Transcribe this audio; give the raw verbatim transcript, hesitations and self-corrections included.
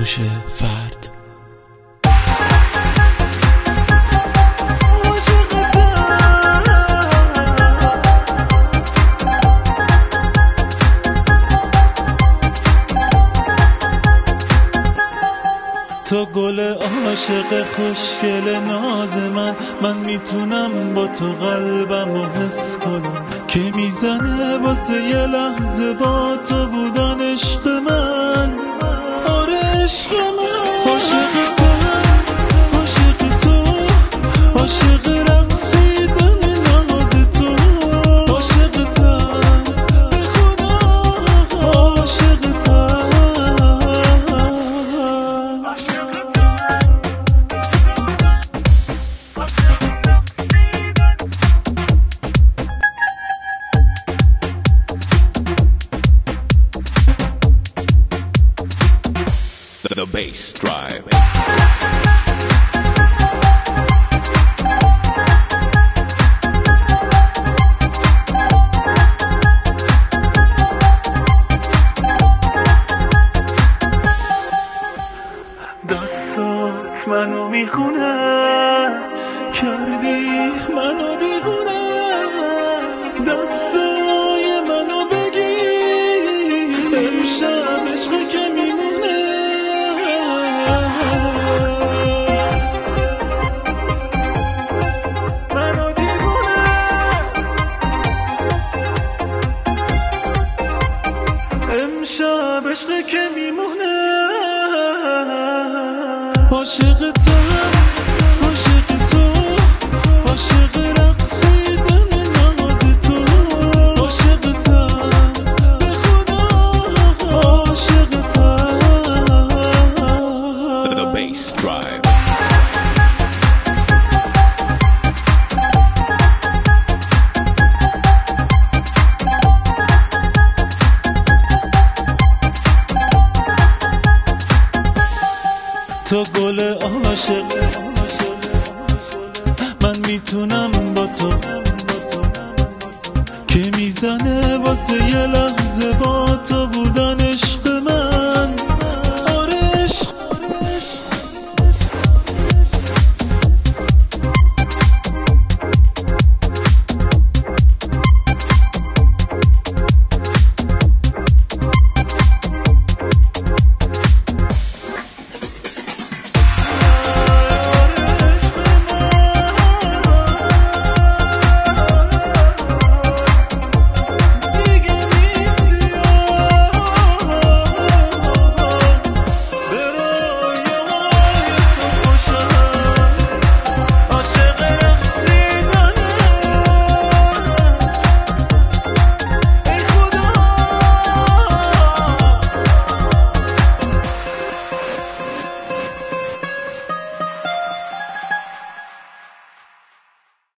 هوش فرد. تو گل عاشق خوشگل ناز من، من میتونم با تو قلبمو حس کنم که میزنه واسه یه لحظه با تو بودن عشق من. آره عشق من، عاشقتم، عاشق تو، عاشق رقصیدن ناز تو، عاشقتم به خدا، عاشقتم. The bass drive. دستات منو میخونه، کردی منو دیوونه، دستای منو بگی امشب عشق که میمونه. منو دیوونه، امشب عشق که میمونه. عاشقتم، عاشق تو، عاشق رقصیدن ناز تو، عاشقتم به خدا، عاشقتم. The bass drive. تو گل عاشق، من میتونم با تو که میزنه واسه یه لحظه با تو بودن عشق من.